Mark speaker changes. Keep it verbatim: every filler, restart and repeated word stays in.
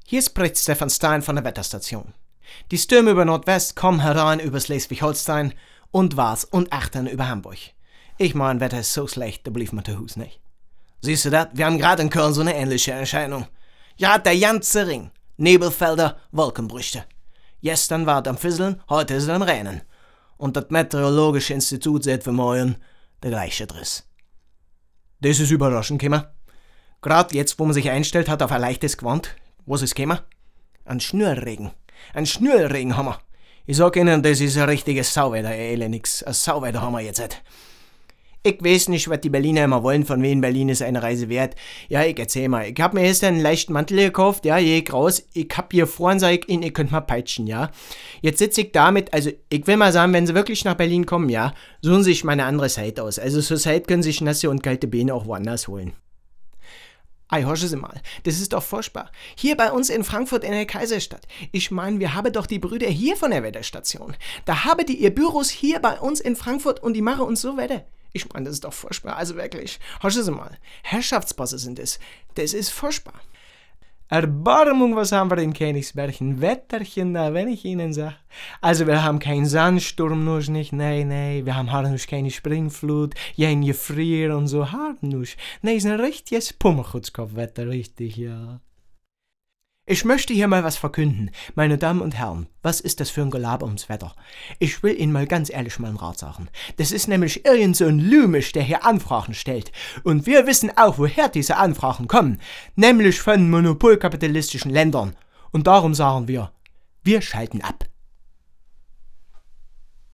Speaker 1: Hier spricht Stefan Stein von der Wetterstation. Die Stürme über Nordwest kommen herein über Schleswig-Holstein und Vals und achtern über Hamburg. Ich mein, Wetter ist so schlecht, da blieb man zu Hus nicht. Siehst du das? Wir haben gerade in Köln so eine ähnliche Erscheinung. Ja, der ganze Ring. Nebelfelder, Wolkenbrüche. Gestern war es am Fisseln, heute ist es am Regnen. Und das Meteorologische Institut sieht für morgen der gleiche Driss. Das ist überraschend, Kimmer. Gerade jetzt, wo man sich einstellt hat auf ein leichtes Gewand, was ist Kimmer? Ein Schnürregen. Ein Schnürregen haben wir. Ich sag Ihnen, das ist ein richtiges Sauwetter, ehrlich nix. Ein Sauwetter haben wir jetzt nicht. Ich weiß nicht, was die Berliner immer wollen, von wem Berlin ist eine Reise wert. Ja, ich erzähl mal. Ich hab mir jetzt einen leichten Mantel gekauft, ja, je raus. Ich hab hier vorn, sag ich Ihnen, ihr könnt mal peitschen, ja. Jetzt sitze ich damit, also ich will mal sagen, wenn Sie wirklich nach Berlin kommen, ja, suchen Sie sich mal eine andere Seite aus. Also zur Seite können Sie sich nasse und kalte Beine auch woanders holen. Ei, horchen Sie mal, das ist doch furchtbar. Hier bei uns in Frankfurt in der Kaiserstadt. Ich meine, wir haben doch die Brüder hier von der Wetterstation. Da haben die ihr Büros hier bei uns in Frankfurt und die machen uns so Wetter. Ich meine, das ist doch furchtbar, also wirklich. Horchen Sie mal, Herrschaftsbosse sind es. Das ist furchtbar. Erbarmung, was haben wir in Königsberg? Ein Wetterchen da, wenn ich Ihnen sag. Also wir haben keinen Sandsturm, nur nicht, nee, nee. Wir haben harnusch keine Springflut, jein Gefrier und so, harnusch. Nee, ist ein richtiges Pummerchutzkopfwetter, richtig, ja. Ich möchte hier mal was verkünden. Meine Damen und Herren, was ist das für ein Gelaber ums Wetter? Ich will Ihnen mal ganz ehrlich mal einen Rat sagen. Das ist nämlich irgend so ein Lümisch, der hier Anfragen stellt. Und wir wissen auch, woher diese Anfragen kommen. Nämlich von monopolkapitalistischen Ländern. Und darum sagen wir, wir schalten ab.